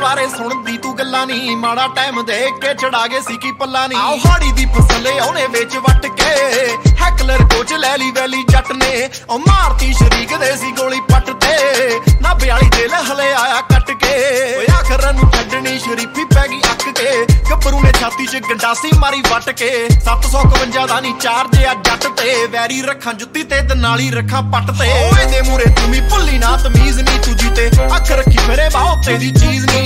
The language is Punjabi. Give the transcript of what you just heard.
ਬਾਰੇ ਸੁਣਦੀ ਤੂੰ ਗੱਲਾਂ ਨੀ, ਮਾੜਾ ਟਾਈਮ ਦੇਖ ਕੇ ਚੜਾ ਗਏ ਸੀ ਕੀ ਪੱਲਾ ਨੀ। ਆਹ ਹਾੜੀ ਦੀ ਫਸਲੇ ਆਉਣੇ ਵਿੱਚ ਵੱਟ ਕੇ, ਹੈਕਲਰ ਕੋਚ ਲੈ ਲਈ ਵੈਲੀ ਜੱਟ ਨੇ, ਉਹ ਮਾਰਤੀ ਸ਼ਰੀਕ ਦੇ ਸੀ ਗੋਲੀ ਪੱਟ ਤੇ, ਨਾ 42 ਦਿਲ ਹਲੇ ਆਇਆ ਕੱਟ ਕੇ। ਓਏ ਆਖਰ ਨੂੰ ਛੱਡਣੀ ਸ਼ਰੀਫੀ ਪੈ ਗਈ ਅੱਕ ਕੇ, ਗੱਭਰੂ ਨੇ ਛਾਤੀ 'ਚ ਗੰਡਾਸੀ ਮਾਰੀ ਵੱਟ ਕੇ। 751 ਦਾ ਨੀ ਚਾਰਜ ਆ ਜੱਟ ਤੇ, ਵੈਰੀ ਰੱਖਾਂ ਜੁੱਤੀ ਤੇ ਦਨਾਲੀ ਰੱਖਾਂ ਪੱਟ ਤੇ। ਓਏ ਦੇ ਮੂਰੇ ਤੂੰ ਵੀ ਭੁੱਲੀ ਨਾ ਤਮੀਜ਼ ਨੀ ਤੁਝੀ ਤੇ, ਅੱਖ ਰੱਖੀ ਫਿਰੇ ਬਾਹ ਤੇਰੀ ਚੀਜ਼ ਨੀ।